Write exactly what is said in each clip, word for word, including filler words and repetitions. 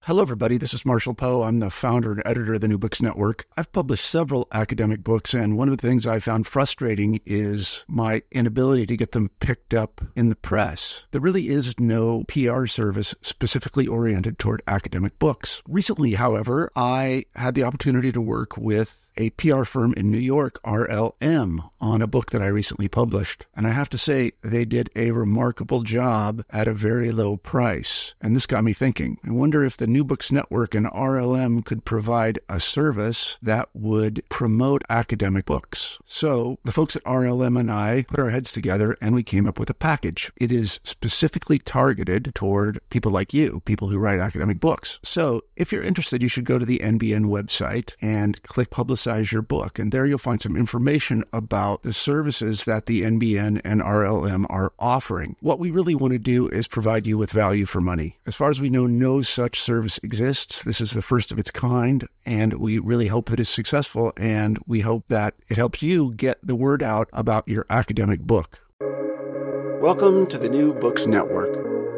Hello, everybody. This is Marshall Poe. I'm the founder and editor of the New Books Network. I've published several academic books, and one of the things I found frustrating is my inability to get them picked up in the press. There really is no P R service specifically oriented toward academic books. Recently, however, I had the opportunity to work with a P R firm in New York, R L M, on a book that I recently published. And I have to say, they did a remarkable job at a very low price. And this got me thinking. I wonder if the New Books Network and R L M could provide a service that would promote academic books. So the folks at R L M and I put our heads together and we came up with a package. It is specifically targeted toward people like you, people who write academic books. So if you're interested, you should go to the N B N website and click Publicize your book. And there you'll find some information about the services that the N B N and R L M are offering. What we really want to do is provide you with value for money. As far as we know, no such service exists. This is the first of its kind, and we really hope that it's successful, and we hope that it helps you get the word out about your academic book. Welcome to the New Books Network.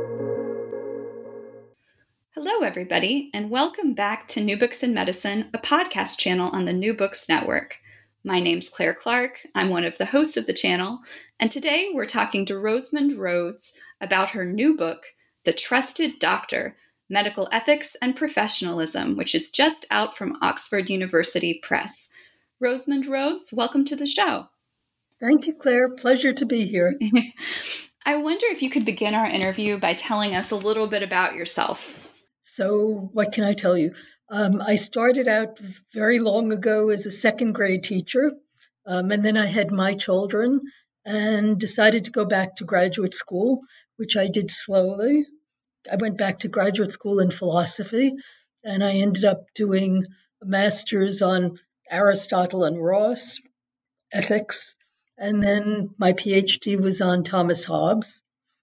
Hello, everybody, and welcome back to New Books in Medicine, a podcast channel on the New Books Network. My name's Claire Clark. I'm one of the hosts of the channel, and today we're talking to Rosamond Rhodes about her new book, The Trusted Doctor, Medical Ethics and Professionalism, which is just out from Oxford University Press. Rosamond Rhodes, welcome to the show. Thank you, Claire. Pleasure to be here. I wonder if you could begin our interview by telling us a little bit about yourself. So what can I tell you? Um, I started out very long ago as a second grade teacher, um, and then I had my children and decided to go back to graduate school, which I did slowly. I went back to graduate school in philosophy, and I ended up doing a master's on Aristotle and Ross, ethics, and then my PhD was on Thomas Hobbes.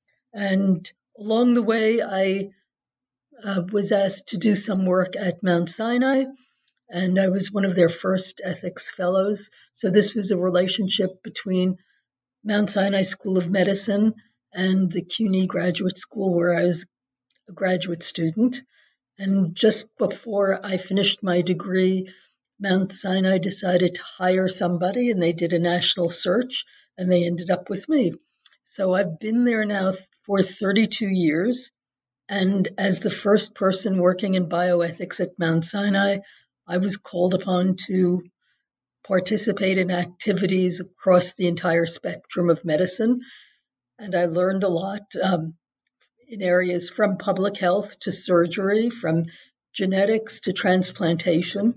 And along the way, I Uh, was asked to do some work at Mount Sinai, and I was one of their first ethics fellows. So this was a relationship between Mount Sinai School of Medicine and the C U N Y Graduate School, where I was a graduate student. And just before I finished my degree, Mount Sinai decided to hire somebody, and they did a national search, and they ended up with me. So I've been there now for thirty-two years. And as the first person working in bioethics at Mount Sinai, I was called upon to participate in activities across the entire spectrum of medicine. And I learned a lot um, in areas from public health to surgery, from genetics to transplantation.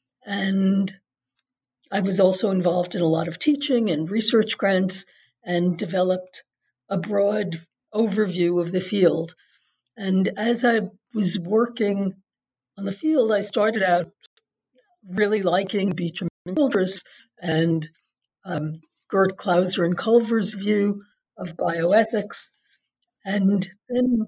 And I was also involved in a lot of teaching and research grants and developed a broad overview of the field. And as I was working on the field, I started out really liking Beecham and Childress and um, Gerd Klauser and Culver's view of bioethics. And then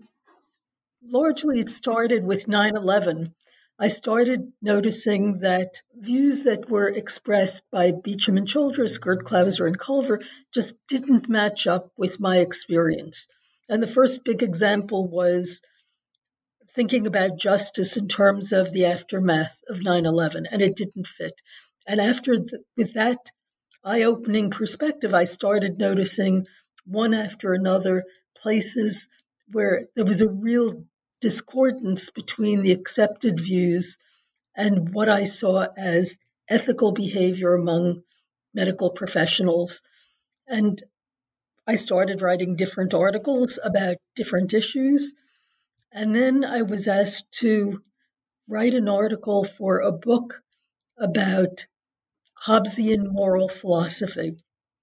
largely it started with nine eleven. I started noticing that views that were expressed by Beecham and Childress, Gerd Klauser and Culver just didn't match up with my experience. And the first big example was thinking about justice in terms of the aftermath of nine eleven, and it didn't fit. And after, the, with that eye-opening perspective, I started noticing one after another places where there was a real discordance between the accepted views and what I saw as ethical behavior among medical professionals. And I started writing different articles about different issues. And then I was asked to write an article for a book about Hobbesian moral philosophy.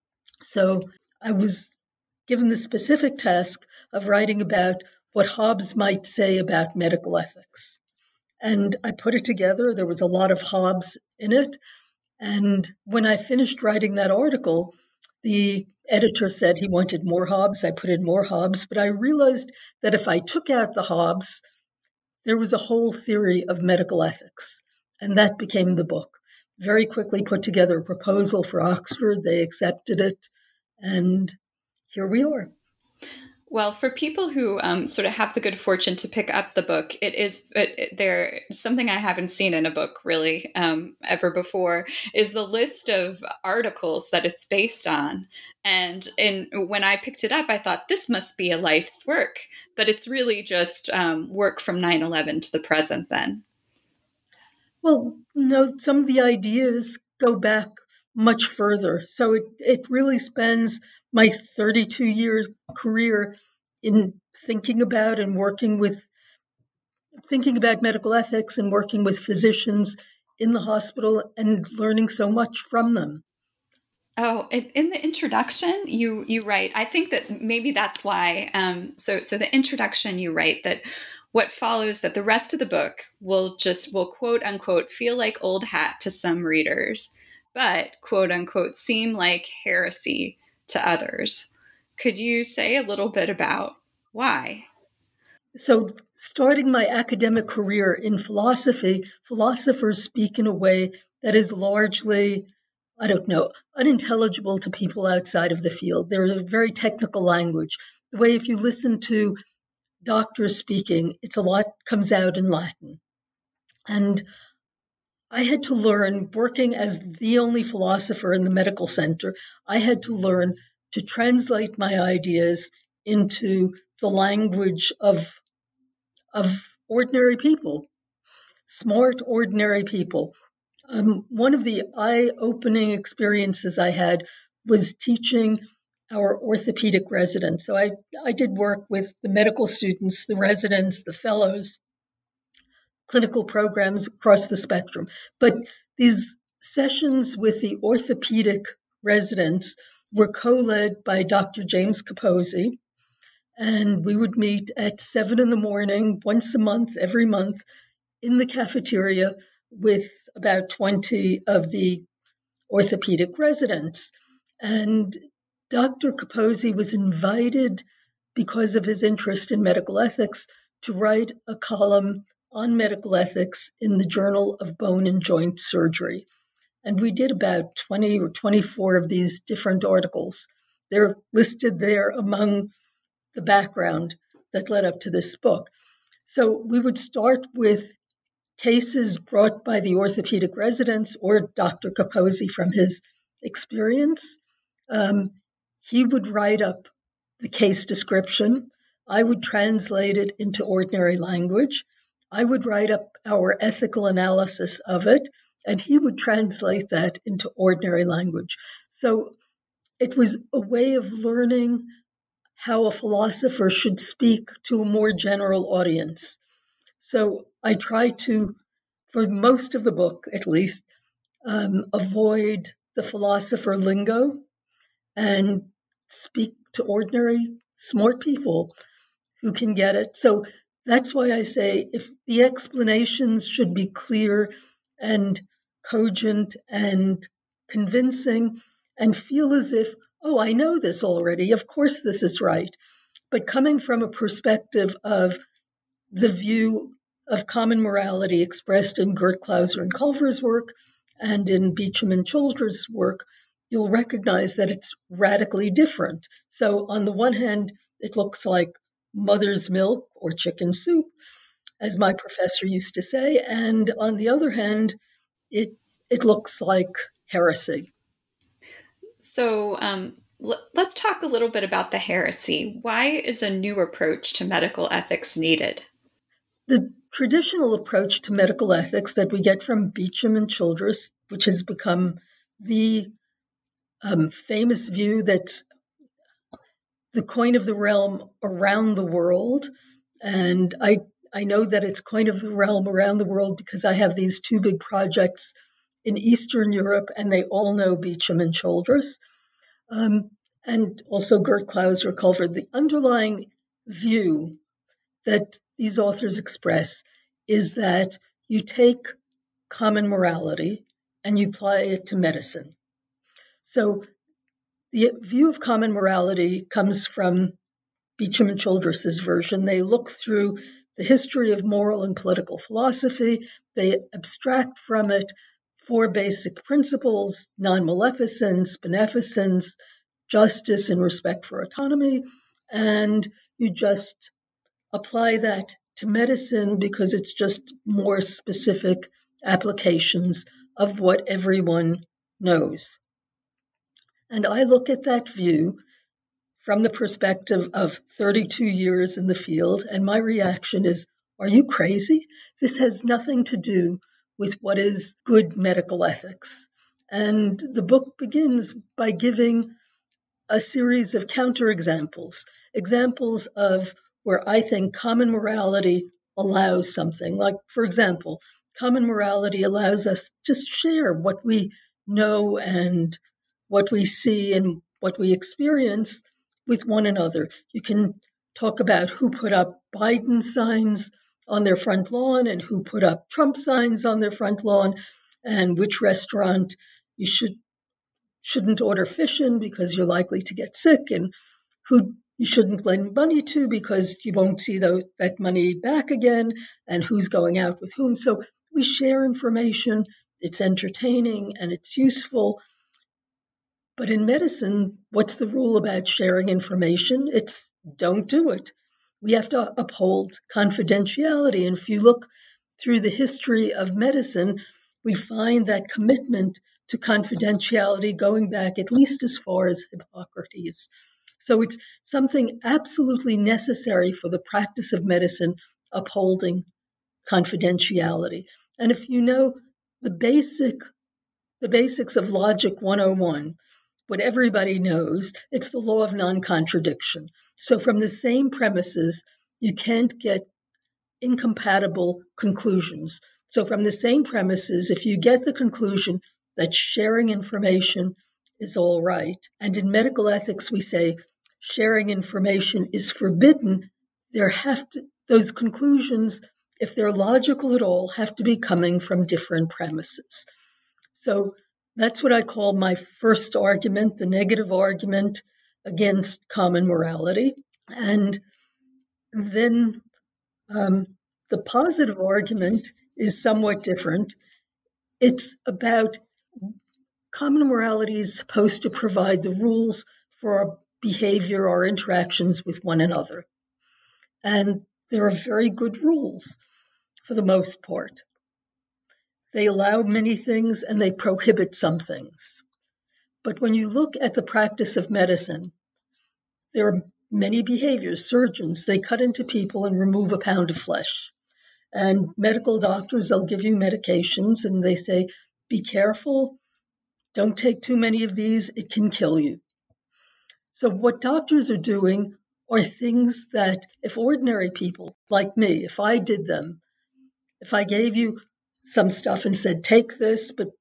So I was given the specific task of writing about what Hobbes might say about medical ethics. And I put it together. There was a lot of Hobbes in it. And when I finished writing that article, the editor said he wanted more Hobbes. I put in more Hobbes, but I realized that if I took out the Hobbes, there was a whole theory of medical ethics, and that became the book. Very quickly put together a proposal for Oxford. They accepted it, and here we are. Well, for people who um, sort of have the good fortune to pick up the book, it is it, it, there something I haven't seen in a book really um, ever before is the list of articles that it's based on. And in, when I picked it up, I thought this must be a life's work, but it's really just um, work from nine eleven to the present then. Well, no, some of the ideas go back much further. So it, it really spends my thirty-two year career in thinking about and working with, thinking about medical ethics and working with physicians in the hospital and learning so much from them. Oh, in the introduction, you you write. I think that maybe that's why. Um, so so the introduction, you write that what follows, that the rest of the book will just will quote unquote feel like old hat to some readers, but quote unquote seem like heresy to others. Could you say a little bit about why? So, starting my academic career in philosophy, philosophers speak in a way that is largely, I don't know, unintelligible to people outside of the field. They're a very technical language. The way if you listen to doctors speaking, it's a lot comes out in Latin. And I had to learn, working as the only philosopher in the medical center, I had to learn to translate my ideas into the language of of ordinary people, smart, ordinary people. Um, one of the eye-opening experiences I had was teaching our orthopedic residents. So I, I did work with the medical students, the residents, the fellows, clinical programs across the spectrum. But these sessions with the orthopedic residents were co-led by Doctor James Capozzi, and we would meet at seven in the morning, once a month, every month, in the cafeteria with about twenty of the orthopedic residents. And Doctor Capozzi was invited, because of his interest in medical ethics, to write a column on medical ethics in the Journal of Bone and Joint Surgery. And we did about twenty or twenty-four of these different articles. They're listed there among the background that led up to this book. So we would start with cases brought by the orthopedic residents or Doctor Capozzi from his experience. Um, he would write up the case description. I would translate it into ordinary language. I would write up our ethical analysis of it, and he would translate that into ordinary language. So it was a way of learning how a philosopher should speak to a more general audience. So I try to, for most of the book at least, um, avoid the philosopher lingo and speak to ordinary, smart people who can get it. So that's why I say if the explanations should be clear and cogent and convincing and feel as if, oh, I know this already. Of course, this is right. But coming from a perspective of the view of common morality expressed in Gert Klauser and Culver's work and in Beecham and Childress' work, you'll recognize that it's radically different. So on the one hand, it looks like mother's milk or chicken soup, as my professor used to say, and on the other hand, it it looks like heresy. So um, l- let's talk a little bit about the heresy. Why is a new approach to medical ethics needed? The traditional approach to medical ethics that we get from Beecham and Childress, which has become the um, famous view that's the coin of the realm around the world, and I I know that it's coin of the realm around the world because I have these two big projects in Eastern Europe, and they all know Beecham and Childress, um, and also Gert Klauser, Culver. The underlying view that these authors express is that you take common morality and you apply it to medicine. So the view of common morality comes from Beecham and Childress's version. They look through the history of moral and political philosophy. They abstract from it four basic principles: non-maleficence, beneficence, justice, and respect for autonomy. and you just apply that to medicine because it's just more specific applications of what everyone knows. And I look at that view from the perspective of thirty-two years in the field, and my reaction is, are you crazy? This has nothing to do with what is good medical ethics. And the book begins by giving a series of counterexamples, examples of where I think common morality allows something. Like, for example, common morality allows us to share what we know and what we see and what we experience with one another. You can talk about who put up Biden signs on their front lawn and who put up Trump signs on their front lawn, and which restaurant you should shouldn't order fish in because you're likely to get sick, and who you shouldn't lend money to because you won't see those, that money back again, and who's going out with whom. So we share information. It's entertaining and it's useful. But in medicine, what's the rule about sharing information? It's don't do it. We have to uphold confidentiality. And if you look through the history of medicine, we find that commitment to confidentiality going back at least as far as Hippocrates. So it's something absolutely necessary for the practice of medicine, upholding confidentiality. And if you know the basic, the basics of Logic one oh one, what everybody knows, it's the law of non-contradiction. So from the same premises, you can't get incompatible conclusions. So from the same premises, if you get the conclusion that sharing information is all right, and in medical ethics we say sharing information is forbidden, there have to, those conclusions, if they're logical at all, have to be coming from different premises. So that's what I call my first argument, the negative argument against common morality. And then um, the positive argument is somewhat different. It's about common morality is supposed to provide the rules for our behavior or interactions with one another. And there are very good rules for the most part. They allow many things and they prohibit some things. But when you look at the practice of medicine, there are many behaviors. Surgeons, they cut into people and remove a pound of flesh. And medical doctors, they'll give you medications and they say, be careful, don't take too many of these, it can kill you. So what doctors are doing are things that if ordinary people like me, if I did them, if I gave you some stuff and said, take this, but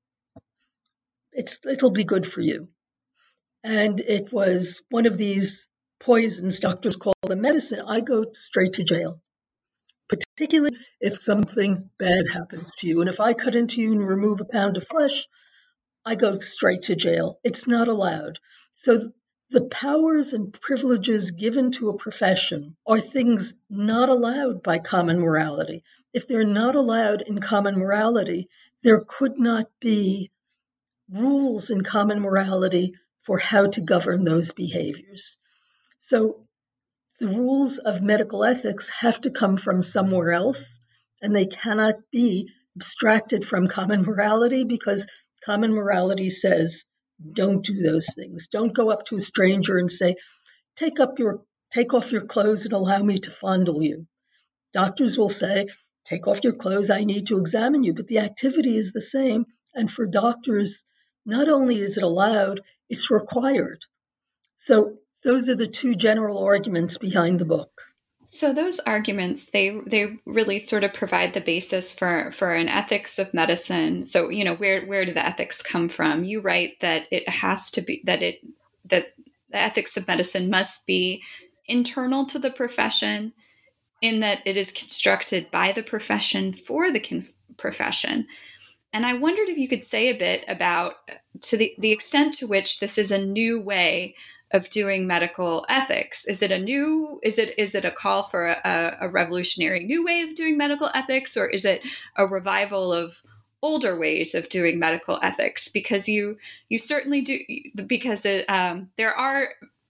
it's, it'll be good for you. And it was one of these poisons doctors call them medicine, I go straight to jail, particularly if something bad happens to you. And if I cut into you and remove a pound of flesh, I go straight to jail. It's not allowed. So the powers and privileges given to a profession are things not allowed by common morality. If they're not allowed in common morality, there could not be rules in common morality for how to govern those behaviors. So the rules of medical ethics have to come from somewhere else, and they cannot be abstracted from common morality because common morality says, don't do those things. Don't go up to a stranger and say, take up your, take off your clothes and allow me to fondle you. Doctors will say, take off your clothes, I need to examine you, but the activity is the same. And for doctors, not only is it allowed, it's required. So those are the two general arguments behind the book. So those arguments, they they really sort of provide the basis for, for an ethics of medicine. So, you know, where where do the ethics come from? You write that it has to be, that it that the ethics of medicine must be internal to the profession, in that it is constructed by the profession for the con- profession. And I wondered if you could say a bit about to the, the extent to which this is a new way of doing medical ethics. Is it a new, is it is it a call for a, a revolutionary new way of doing medical ethics, or is it a revival of older ways of doing medical ethics? Because you you certainly do, because it, um, there are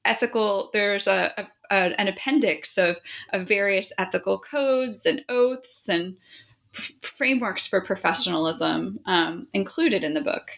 ethical, there's a, a, a an appendix of, of various ethical codes and oaths and f- frameworks for professionalism um, included in the book.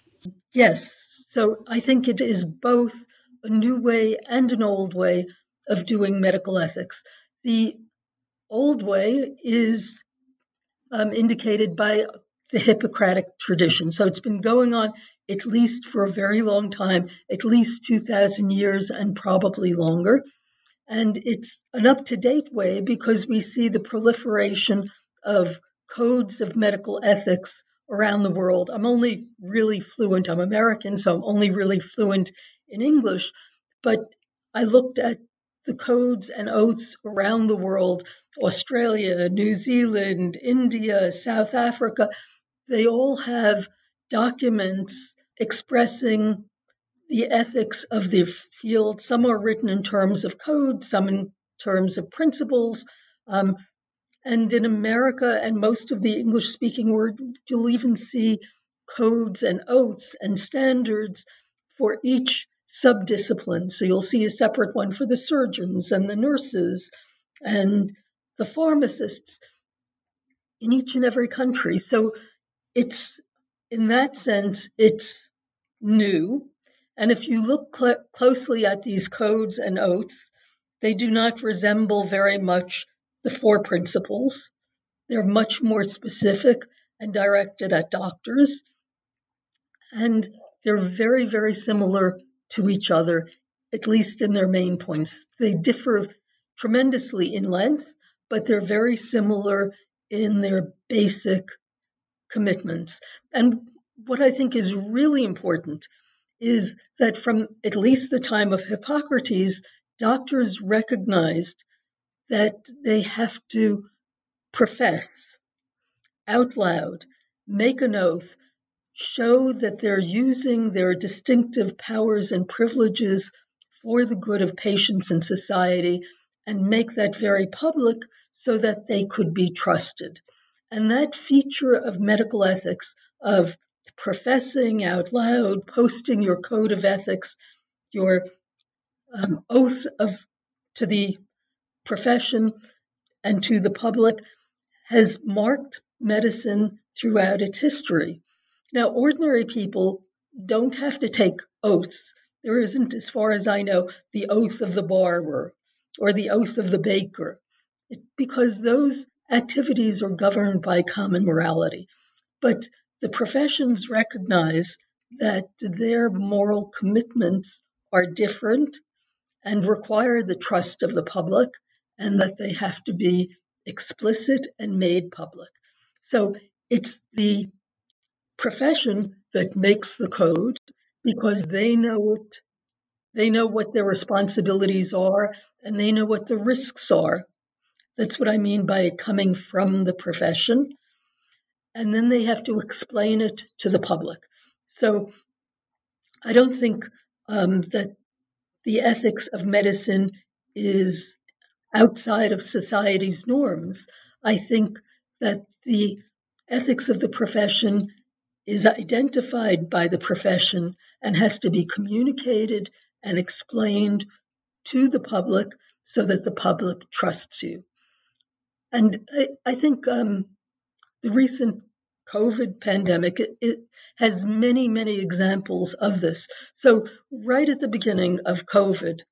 Yes. So I think it is both a new way and an old way of doing medical ethics. The old way is um, indicated by the Hippocratic tradition. So it's been going on at least for a very long time, at least two thousand years and probably longer. And it's an up-to-date way because we see the proliferation of codes of medical ethics around the world. I'm only really fluent, I'm American, so I'm only really fluent in English, but I looked at the codes and oaths around the world, Australia, New Zealand, India, South Africa. They all have documents expressing the ethics of the field. Some are written in terms of code, some in terms of principles. Um, and in America and most of the English-speaking world, you'll even see codes and oaths and standards for each subdiscipline. So you'll see a separate one for the surgeons and the nurses and the pharmacists in each and every country. So it's, in that sense, it's new. And if you look cl- closely at these codes and oaths, they do not resemble very much the four principles. They're much more specific and directed at doctors. And they're very, very similar to each other, at least in their main points. They differ tremendously in length, but they're very similar in their basic commitments. And what I think is really important is that from at least the time of Hippocrates, doctors recognized that they have to profess out loud, make an oath, show that they're using their distinctive powers and privileges for the good of patients and society, and make that very public so that they could be trusted. And that feature of medical ethics, of professing out loud, posting your code of ethics, your um, oath of to the profession and to the public, has marked medicine throughout its history. Now, ordinary people don't have to take oaths. There isn't, as far as I know, the oath of the barber or the oath of the baker, because those activities are governed by common morality. But the professions recognize that their moral commitments are different and require the trust of the public, and that they have to be explicit and made public. So it's the profession that makes the code because they know it, they know what their responsibilities are, and they know what the risks are. That's what I mean by it coming from the profession. And then they have to explain it to the public. So I don't think um, that the ethics of medicine is outside of society's norms. I think that the ethics of the profession is identified by the profession and has to be communicated and explained to the public so that the public trusts you. And I, I think um, the recent COVID pandemic, it, it has many, many examples of this. So right at the beginning of COVID,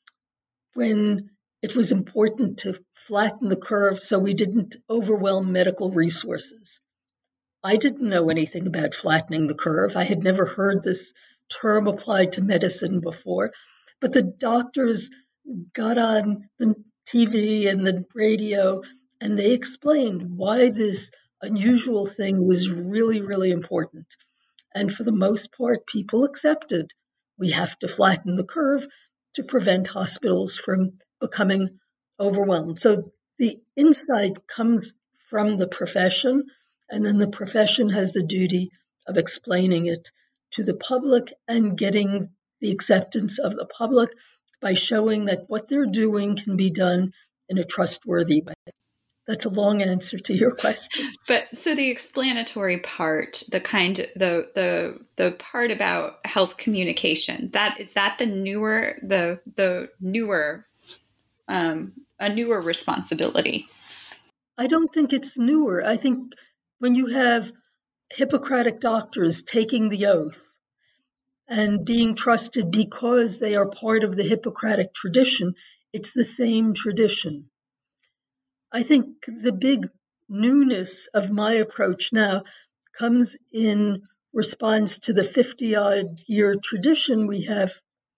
when it was important to flatten the curve so we didn't overwhelm medical resources, I didn't know anything about flattening the curve. I had never heard this term applied to medicine before, but the doctors got on the T V and the radio and they explained why this unusual thing was really, really important. And for the most part, people accepted. We have to flatten the curve to prevent hospitals from becoming overwhelmed. So the insight comes from the profession, and then the profession has the duty of explaining it to the public and getting the acceptance of the public by showing that what they're doing can be done in a trustworthy way. That's a long answer to your question. But so the explanatory part, the kind, the the the part about health communication, that is that the newer, the the newer, um, a newer responsibility. I don't think it's newer. I think when you have Hippocratic doctors taking the oath and being trusted because they are part of the Hippocratic tradition, it's the same tradition. I think the big newness of my approach now comes in response to the fifty-odd year tradition we have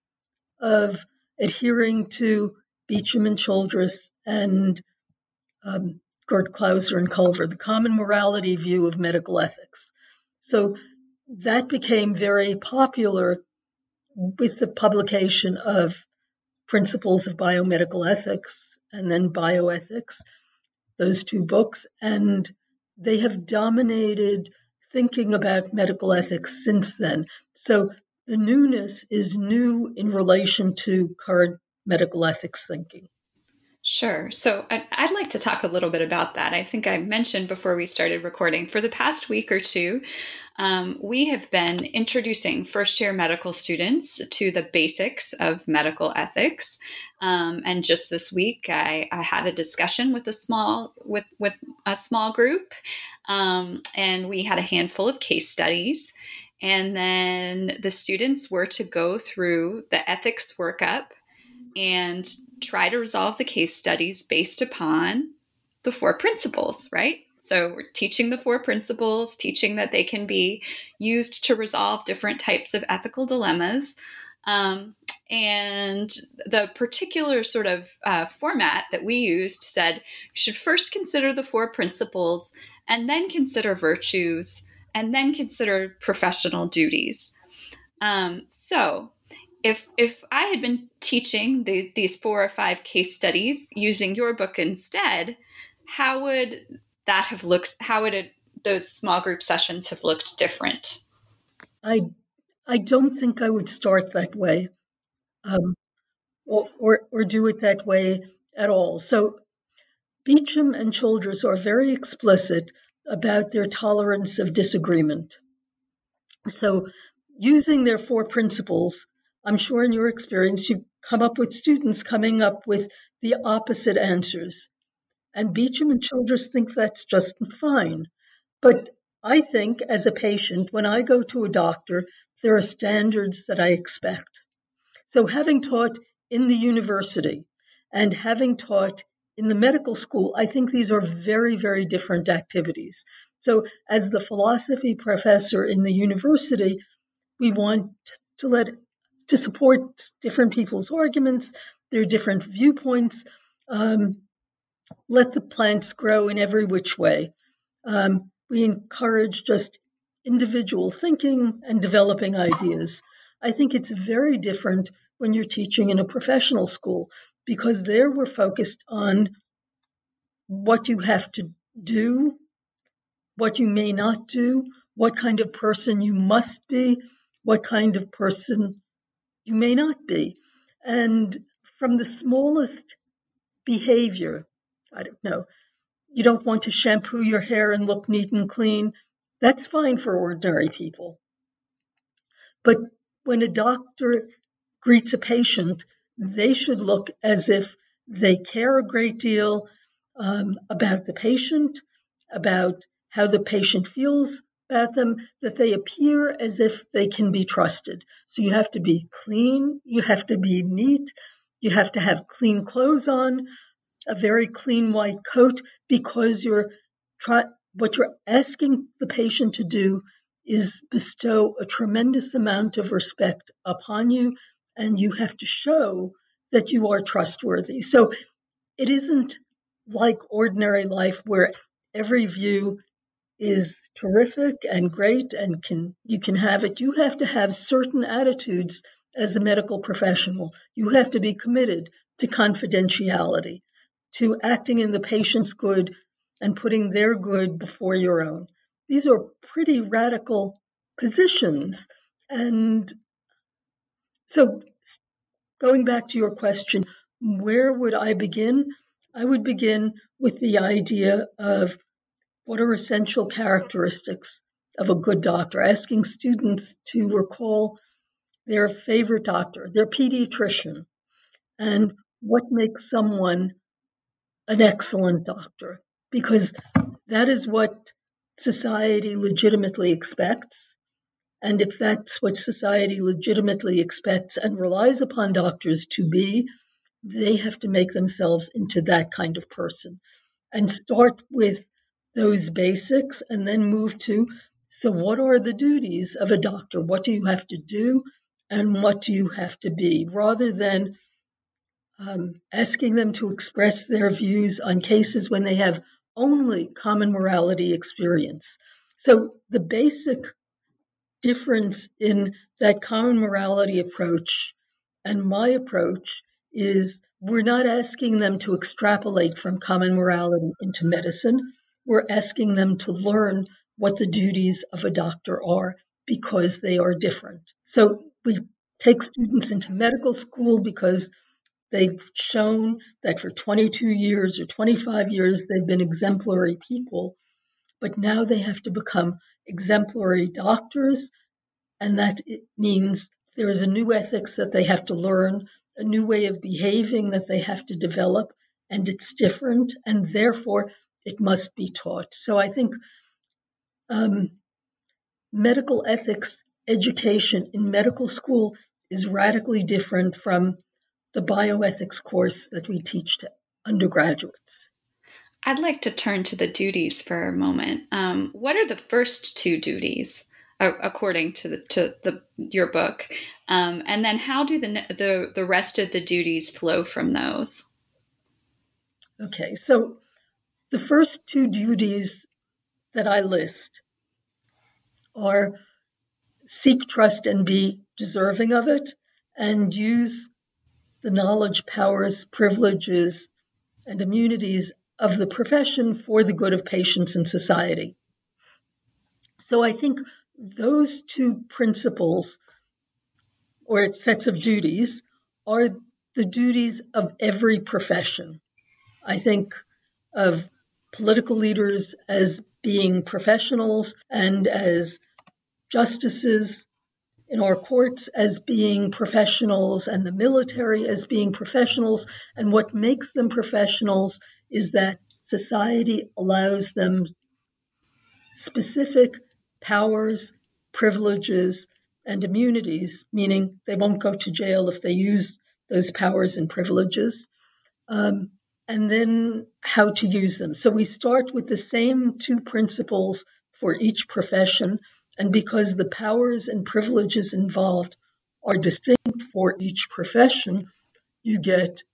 of adhering to Beecham and Childress and um, Gerd Klauser and Culver, the common morality view of medical ethics. So that became very popular with the publication of Principles of Biomedical Ethics and then Bioethics, those two books, and they have dominated thinking about medical ethics since then. So the newness is new in relation to current medical ethics thinking. Sure. So I'd, I'd like to talk a little bit about that. I think I mentioned before we started recording, for the past week or two, um, we have been introducing first-year medical students to the basics of medical ethics. Um, and just this week, I, I had a discussion with a small with with a small group, um, and we had a handful of case studies. And then the students were to go through the ethics workup and try to resolve the case studies based upon the four principles, right? So we're teaching the four principles, teaching that they can be used to resolve different types of ethical dilemmas. Um, and the particular sort of uh, format that we used said, you should first consider the four principles and then consider virtues and then consider professional duties. Um, so If if I had been teaching the, these four or five case studies using your book instead, how would that have looked? How would it, those small group sessions have looked different? I I don't think I would start that way, um, or, or or do it that way at all. So Beecham and Childress are very explicit about their tolerance of disagreement. So using their four principles, I'm sure in your experience, you come up with students coming up with the opposite answers. And Beecham and Childress think that's just fine. But I think as a patient, when I go to a doctor, there are standards that I expect. So having taught in the university and having taught in the medical school, I think these are very, very different activities. So as the philosophy professor in the university, we want to let to support different people's arguments, their different viewpoints, um, let the plants grow in every which way. Um, we encourage just individual thinking and developing ideas. I think it's very different when you're teaching in a professional school, because there we're focused on what you have to do, what you may not do, what kind of person you must be, what kind of person you may not be. And from the smallest behavior, I don't know, you don't want to shampoo your hair and look neat and clean. That's fine for ordinary people. But when a doctor greets a patient, they should look as if they care a great deal um, about the patient, about how the patient feels about them, that they appear as if they can be trusted. So you have to be clean, you have to be neat, you have to have clean clothes on, a very clean white coat, because you're try, what you're asking the patient to do is bestow a tremendous amount of respect upon you, and you have to show that you are trustworthy. So it isn't like ordinary life where every view is terrific and great and can you can have it. You have to have certain attitudes as a medical professional. You have to be committed to confidentiality, to acting in the patient's good and putting their good before your own. These are pretty radical positions. And so going back to your question, where would I begin? I would begin with the idea of what are essential characteristics of a good doctor, asking students to recall their favorite doctor, their pediatrician, and what makes someone an excellent doctor, because that is what society legitimately expects. And if that's what society legitimately expects and relies upon doctors to be, they have to make themselves into that kind of person and start with those basics and then move to, so what are the duties of a doctor? What do you have to do and what do you have to be? Rather than um, asking them to express their views on cases when they have only common morality experience. So the basic difference in that common morality approach and my approach is we're not asking them to extrapolate from common morality into medicine. We're asking them to learn what the duties of a doctor are because they are different. So we take students into medical school because they've shown that for twenty-two years or twenty-five years they've been exemplary people, but now they have to become exemplary doctors. And that means there is a new ethics that they have to learn, a new way of behaving that they have to develop, and it's different, and therefore it must be taught. So I think um, medical ethics education in medical school is radically different from the bioethics course that we teach to undergraduates. I'd like to turn to the duties for a moment. Um, what are the first two duties, according to the, to the your book, um, and then how do the the the rest of the duties flow from those? Okay, so the first two duties that I list are seek trust and be deserving of it, and use the knowledge, powers, privileges, and immunities of the profession for the good of patients and society. So I think those two principles or sets of duties are the duties of every profession. I think of political leaders as being professionals and as justices in our courts as being professionals and the military as being professionals. And what makes them professionals is that society allows them specific powers, privileges, and immunities, meaning they won't go to jail if they use those powers and privileges, um, and then how to use them. So we start with the same two principles for each profession, and because the powers and privileges involved are distinct for each profession, you get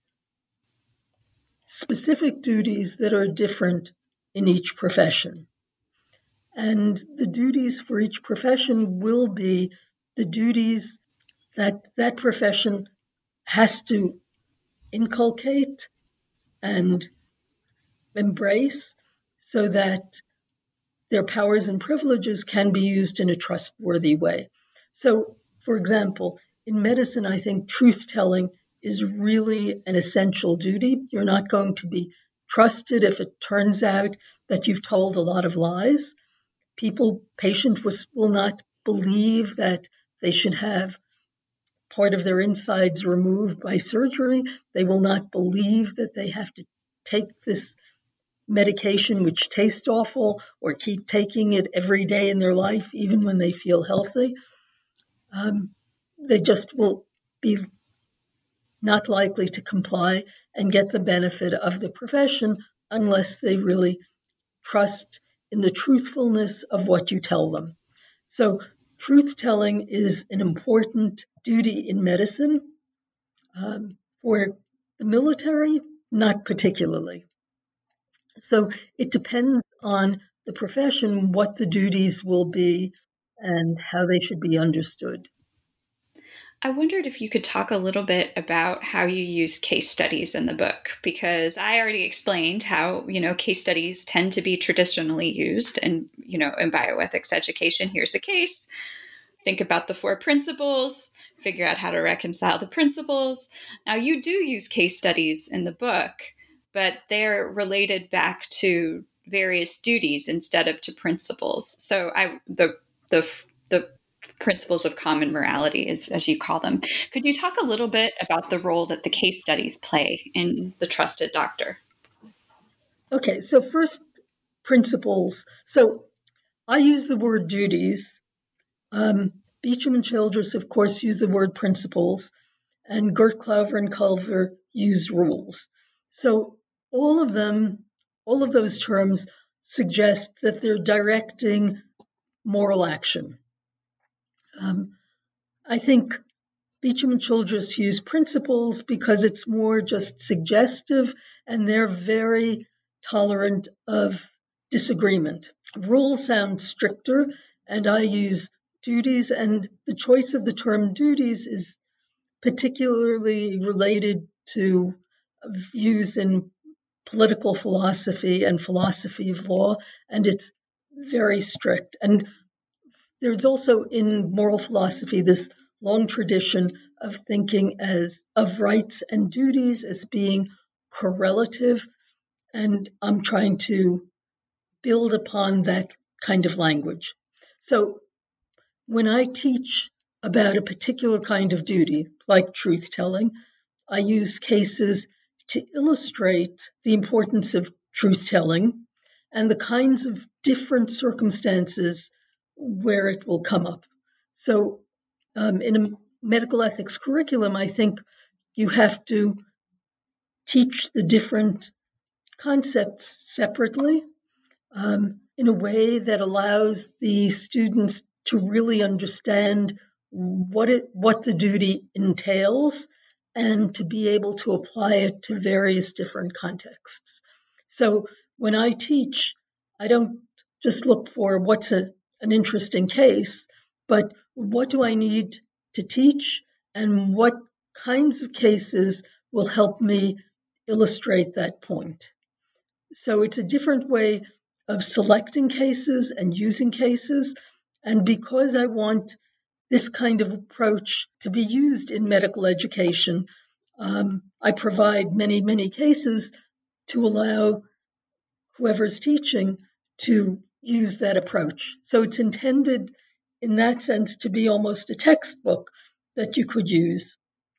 specific duties that are different in each profession. And the duties for each profession will be the duties that that profession has to inculcate and embrace so that their powers and privileges can be used in a trustworthy way. So, for example, in medicine, I think truth-telling is really an essential duty. You're not going to be trusted if it turns out that you've told a lot of lies. People, patients will not believe that they should have part of their insides removed by surgery. They will not believe that they have to take this medication which tastes awful or keep taking it every day in their life, even when they feel healthy. Um, they just will be not likely to comply and get the benefit of the profession unless they really trust in the truthfulness of what you tell them. So truth-telling is an important duty in medicine. Um, for the military, not particularly. So it depends on the profession what the duties will be and how they should be understood. I wondered if you could talk a little bit about how you use case studies in the book, because I already explained how, you know, case studies tend to be traditionally used in, you know, in bioethics education. Here's a case. Think about the four principles, figure out how to reconcile the principles. Now, you do use case studies in the book. but they're related back to various duties instead of to principles. So I the the the principles of common morality, as, as you call them. Could you talk a little bit about the role that the case studies play in The Trusted Doctor? Okay, so first, principles. So I use the word duties. Um, Beecham and Childress, of course, use the word principles, and Gert, Klauver, and Culver use rules. So all of them, all of those terms suggest that they're directing moral action. Um, I think Beecham and Childress use principles because it's more just suggestive, and they're very tolerant of disagreement. Rules sound stricter, and I use duties, and the choice of the term duties is particularly related to views in political philosophy and philosophy of law, and it's very strict. And there's also in moral philosophy this long tradition of thinking as of rights and duties as being correlative, and I'm trying to build upon that kind of language. So when I teach about a particular kind of duty, like truth telling, I use cases to illustrate the importance of truth telling and the kinds of different circumstances where it will come up. So um, in a medical ethics curriculum, I think you have to teach the different concepts separately um, in a way that allows the students to really understand what it what the duty entails and to be able to apply it to various different contexts. So when I teach, I don't just look for what's a, an interesting case, but what do I need to teach and what kinds of cases will help me illustrate that point. So it's a different way of selecting cases and using cases. And because I want this kind of approach to be used in medical education, um, I provide many, many cases to allow whoever's teaching to use that approach. So it's intended in that sense to be almost a textbook that you could use.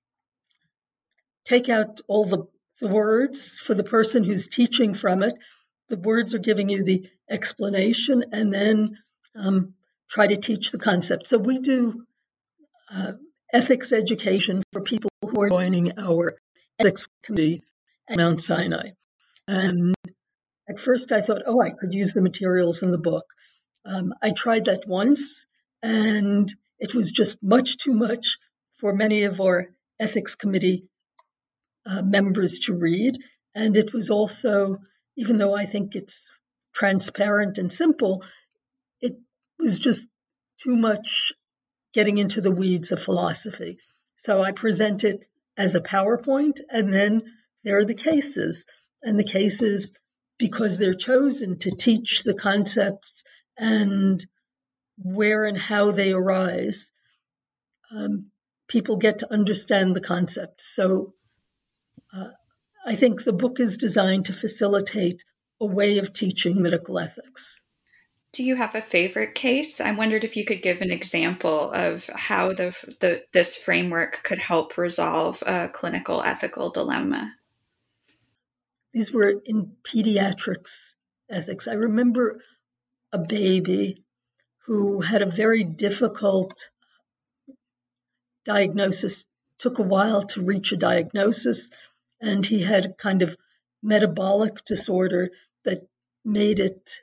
Take out all the, the words for the person who's teaching from it. The words are giving you the explanation, and then um, try to teach the concept. So we do uh, ethics education for people who are joining our ethics committee at Mount Sinai. And at first I thought, oh, I could use the materials in the book. Um, I tried that once, and it was just much too much for many of our ethics committee uh, members to read. And it was also, even though I think it's transparent and simple, it was just too much getting into the weeds of philosophy. So I present it as a PowerPoint, and then there are the cases. And the cases, because they're chosen to teach the concepts and where and how they arise, um, people get to understand the concepts. So uh, I think the book is designed to facilitate a way of teaching medical ethics. Do you have a favorite case? I wondered if you could give an example of how the, the this framework could help resolve a clinical ethical dilemma. These were in pediatrics ethics. I remember a baby who had a very difficult diagnosis, took a while to reach a diagnosis, and he had kind of metabolic disorder that made it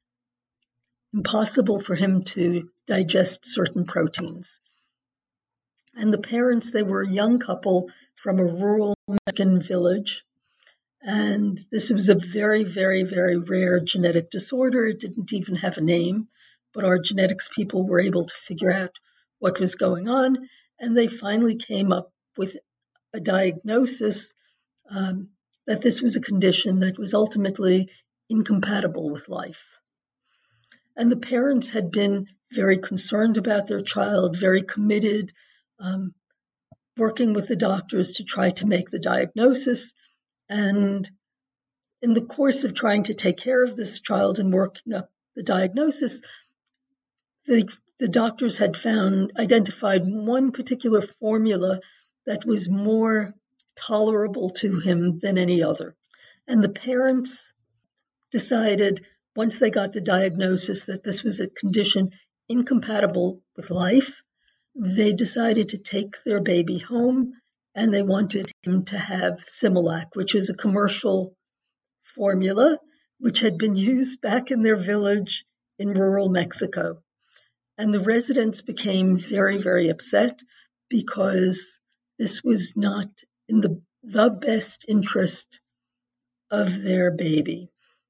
impossible for him to digest certain proteins. And the parents, they were a young couple from a rural Mexican village. And this was a very, very, very rare genetic disorder. It didn't even have a name, but our genetics people were able to figure out what was going on. And they finally came up with a diagnosis um, that this was a condition that was ultimately incompatible with life. And the parents had been very concerned about their child, very committed, um, working with the doctors to try to make the diagnosis. And in the course of trying to take care of this child and working up the diagnosis, the, the doctors had found, identified one particular formula that was more tolerable to him than any other. And the parents decided, once they got the diagnosis that this was a condition incompatible with life, they decided to take their baby home, and they wanted him to have Similac, which is a commercial formula which had been used back in their village in rural Mexico. And the residents became very, very upset because this was not in the, the best interest of their baby.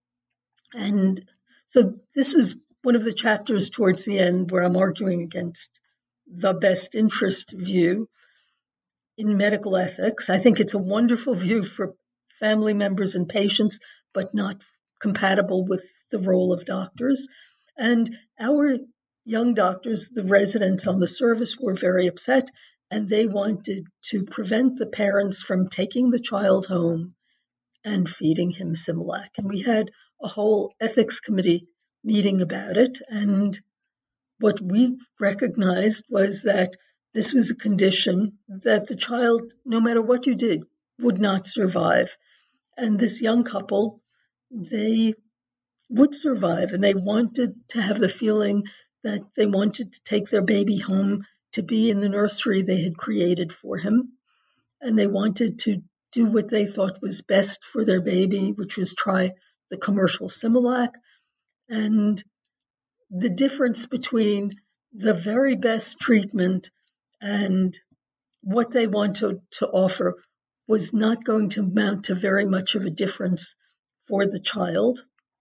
And so this was one of the chapters towards the end where I'm arguing against the best interest view in medical ethics. I think it's a wonderful view for family members and patients, but not compatible with the role of doctors. And our young doctors, the residents on the service, were very upset, and they wanted to prevent the parents from taking the child home and feeding him Similac. And we had a whole ethics committee meeting about it. And what we recognized was that this was a condition that the child, no matter what you did, would not survive. And this young couple, they would survive, and they wanted to have the feeling that they wanted to take their baby home to be in the nursery they had created for him. And they wanted to do what they thought was best for their baby, which was try the commercial Similac. And the difference between the very best treatment and what they wanted to offer was not going to amount to very much of a difference for the child.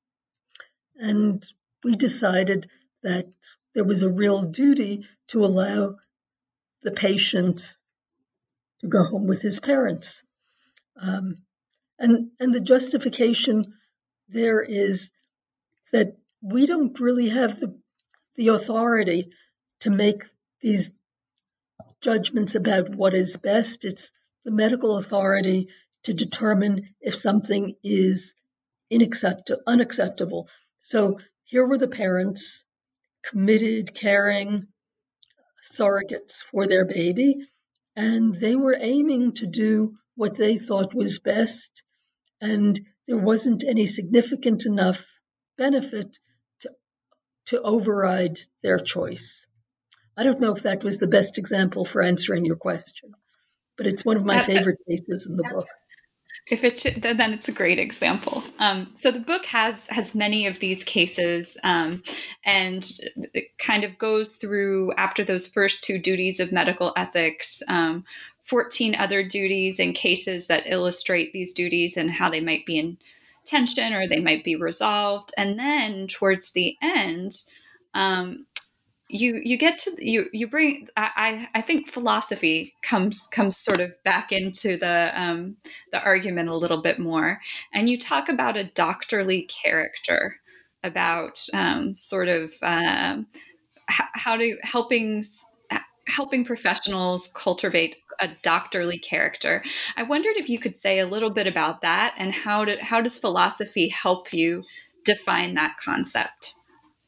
And we decided that there was a real duty to allow the patient to go home with his parents. Um, and, and the justification there is that we don't really have the, the authority to make these judgments about what is best. It's the medical authority to determine if something is unaccept- unacceptable. So here were the parents, committed, caring surrogates for their baby, and they were aiming to do what they thought was best, and there wasn't any significant enough benefit to, to override their choice. I don't know if that was the best example for answering your question, but it's one of my favorite cases in the book. If it should, then it's a great example. Um, so the book has has many of these cases, um, and it kind of goes through, after those first two duties of medical ethics, um, fourteen other duties and cases that illustrate these duties and how they might be in tension or they might be resolved. And then towards the end, um, you you get to you you bring I I think philosophy comes comes sort of back into the um, the argument a little bit more, and you talk about a doctorly character, about um, sort of um, h- how to helping helping professionals cultivate a doctorly character. I wondered if you could say a little bit about that, and how to, how does philosophy help you define that concept?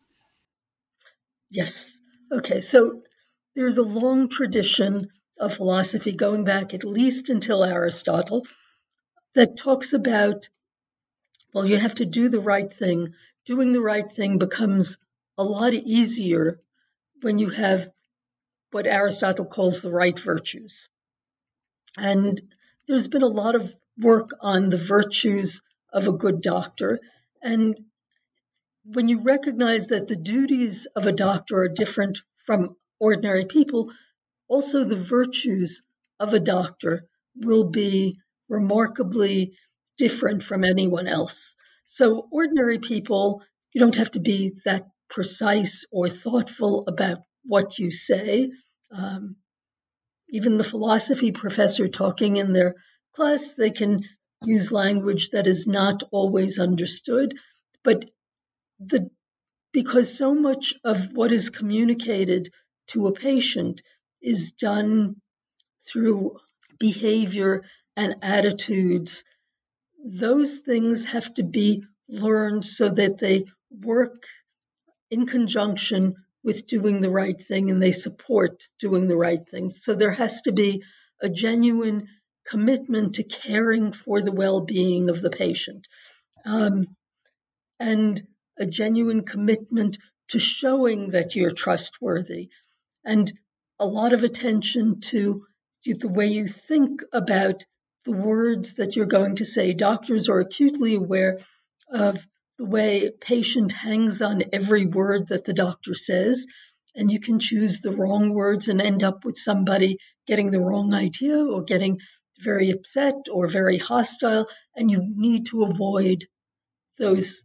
Yes. Okay. So there's a long tradition of philosophy going back at least until Aristotle that talks about, well, you have to do the right thing. Doing the right thing becomes a lot easier when you have what Aristotle calls the right virtues. And there's been a lot of work on the virtues of a good doctor. And when you recognize that the duties of a doctor are different from ordinary people, also the virtues of a doctor will be remarkably different from anyone else. So ordinary people, you don't have to be that precise or thoughtful about what you say. Um, even the philosophy professor talking in their class, they can use language that is not always understood. But the because so much of what is communicated to a patient is done through behavior and attitudes, those things have to be learned so that they work in conjunction with doing the right thing and they support doing the right thing. So there has to be a genuine commitment to caring for the well-being of the patient, um, and a genuine commitment to showing that you're trustworthy, and a lot of attention to the way you think about the words that you're going to say. Doctors are acutely aware of the way a patient hangs on every word that the doctor says, and you can choose the wrong words and end up with somebody getting the wrong idea or getting very upset or very hostile, and you need to avoid those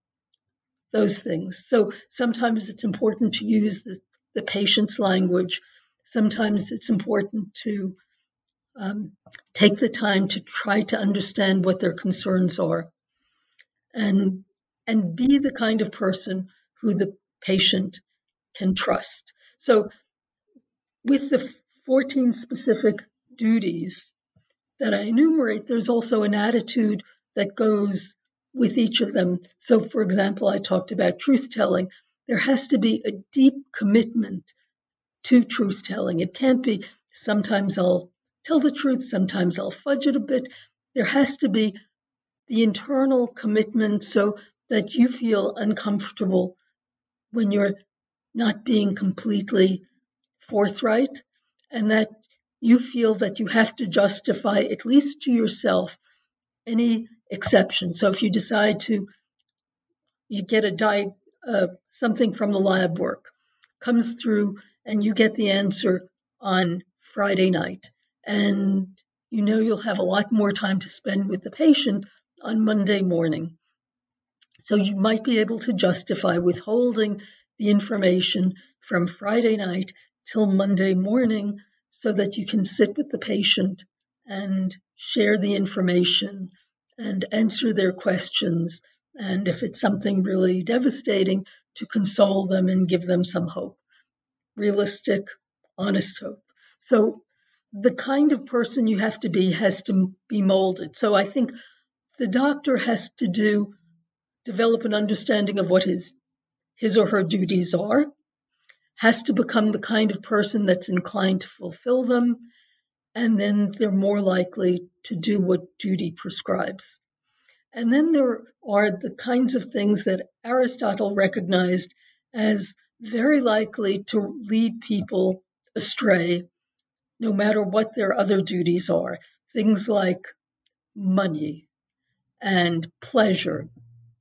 those things. So sometimes it's important to use the, the patient's language. Sometimes it's important to um, take the time to try to understand what their concerns are, and and be the kind of person who the patient can trust. So with the fourteen specific duties that I enumerate, there's also an attitude that goes with each of them. So, for example, I talked about truth-telling. There has to be a deep commitment to truth-telling. It can't be, sometimes I'll tell the truth, sometimes I'll fudge it a bit. There has to be the internal commitment so that you feel uncomfortable when you're not being completely forthright, and that you feel that you have to justify, at least to yourself, any exception. So if you decide to, you get a di- uh, something from the lab work, comes through, and you get the answer on Friday night, and you know you'll have a lot more time to spend with the patient on Monday morning. So you might be able to justify withholding the information from Friday night till Monday morning so that you can sit with the patient and share the information and answer their questions. And if it's something really devastating, to console them and give them some hope. Realistic, honest hope. So the kind of person you have to be has to be molded. So I think the doctor has to do develop an understanding of what his his or her duties are, has to become the kind of person that's inclined to fulfill them, and then they're more likely to do what duty prescribes. And then there are the kinds of things that Aristotle recognized as very likely to lead people astray, no matter what their other duties are. Things like money and pleasure.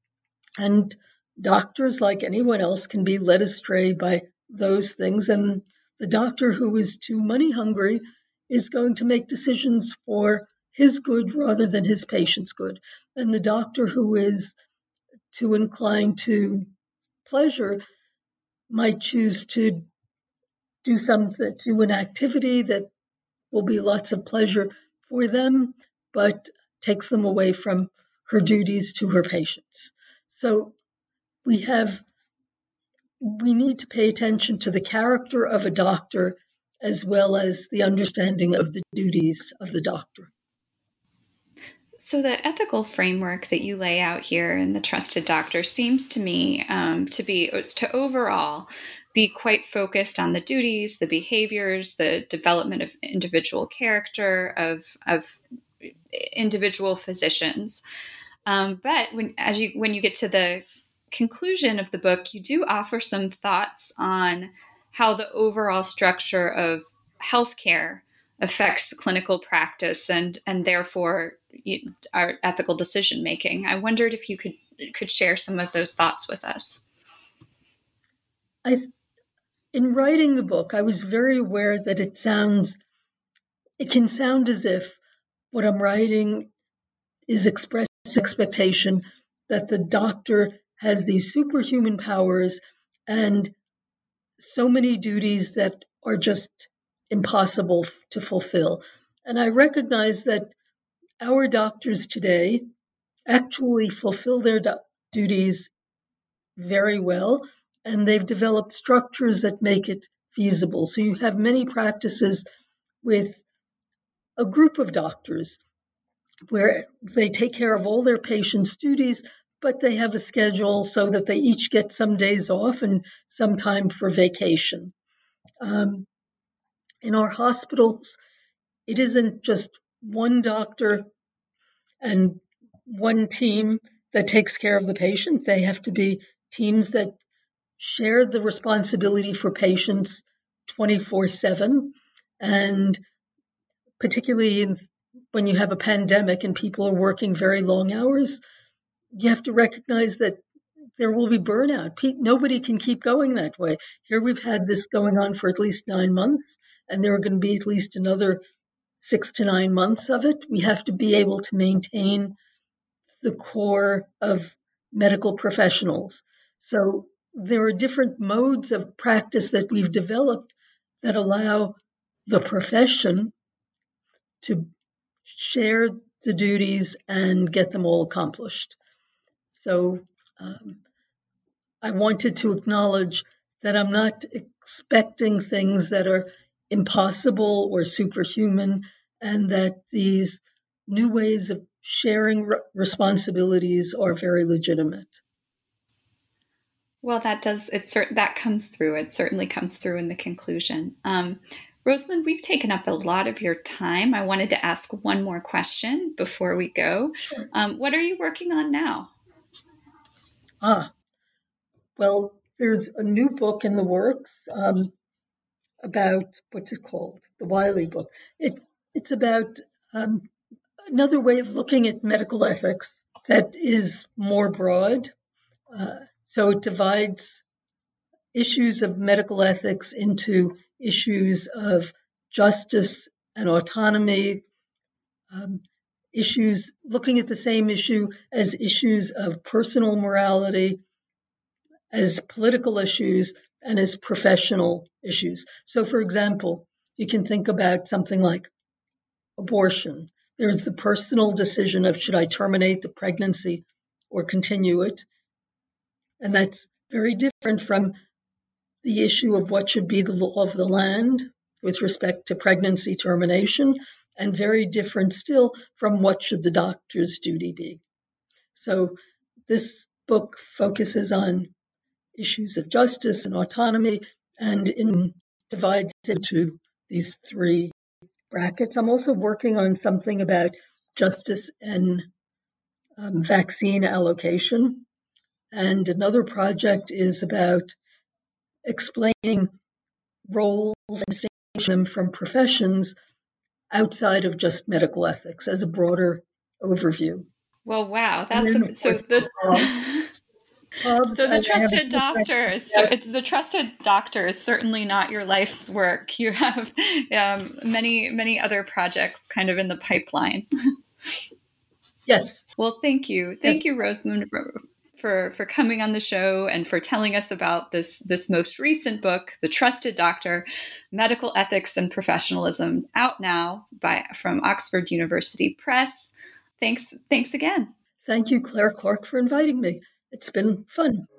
And doctors, like anyone else, can be led astray by those things. And the doctor who is too money hungry is going to make decisions for his good rather than his patient's good. And the doctor who is too inclined to pleasure might choose to do something, do an activity that will be lots of pleasure for them, but takes them away from her duties to her patients. So we have, we need to pay attention to the character of a doctor as well as the understanding of the duties of the doctor. So the ethical framework that you lay out here in The Trusted Doctor seems to me um, to be, to overall be quite focused on the duties, the behaviors, the development of individual character of, of individual physicians. Um, but when, as you, when you get to the conclusion of the book, you do offer some thoughts on how the overall structure of healthcare affects clinical practice and, and therefore you, our ethical decision making. I wondered if you could could share some of those thoughts with us. I, in writing the book, I was very aware that it sounds, it can sound as if what I'm writing is express expectation that the doctor has these superhuman powers and so many duties that are just impossible to fulfill. And I recognize that our doctors today actually fulfill their do- duties very well, and they've developed structures that make it feasible. So you have many practices with a group of doctors where they take care of all their patients' duties, but they have a schedule so that they each get some days off and some time for vacation. Um, in our hospitals, it isn't just one doctor and one team that takes care of the patient. They have to be teams that share the responsibility for patients twenty-four seven. And particularly in, when you have a pandemic and people are working very long hours, you have to recognize that there will be burnout. Pe- nobody can keep going that way. Here we've had this going on for at least nine months, and there are going to be at least another six to nine months of it. We have to be able to maintain the core of medical professionals. So there are different modes of practice that we've developed that allow the profession to share the duties and get them all accomplished. So um, I wanted to acknowledge that I'm not expecting things that are impossible or superhuman, and that these new ways of sharing re- responsibilities are very legitimate. Well, that does, it cert- that comes through. It certainly comes through in the conclusion. Um, Rosamond, we've taken up a lot of your time. I wanted to ask one more question before we go. Sure. Um, what are you working on now? Ah, well, there's a new book in the works um, about, what's it called? The Wiley book. It's, it's about um, another way of looking at medical ethics that is more broad. Uh, so it divides issues of medical ethics into issues of justice and autonomy, um, issues looking at the same issue as issues of personal morality, as political issues, and as professional issues. So, for example, you can think about something like abortion. There's the personal decision of should I terminate the pregnancy or continue it? And that's very different from the issue of what should be the law of the land with respect to pregnancy termination, and very different still from what should the doctor's duty be. So this book focuses on issues of justice and autonomy, and in, divides into these three brackets. I'm also working on something about justice and um, vaccine allocation. And another project is about explaining roles and distinguishing them from professions outside of just medical ethics as a broader overview. Well, wow, And that's then, a, of so course, the Pubs, so the and I have a trusted doctors. So project. it's the trusted doctor is certainly not your life's work. You have um, many many other projects kind of in the pipeline. Yes. Well, thank you, thank Yes. you, Rosamond, for for coming on the show and for telling us about this this most recent book, The Trusted Doctor: Medical Ethics and Professionalism, out now by from Oxford University Press. Thanks, thanks again. Thank you, Claire Clark, for inviting me. It's been fun.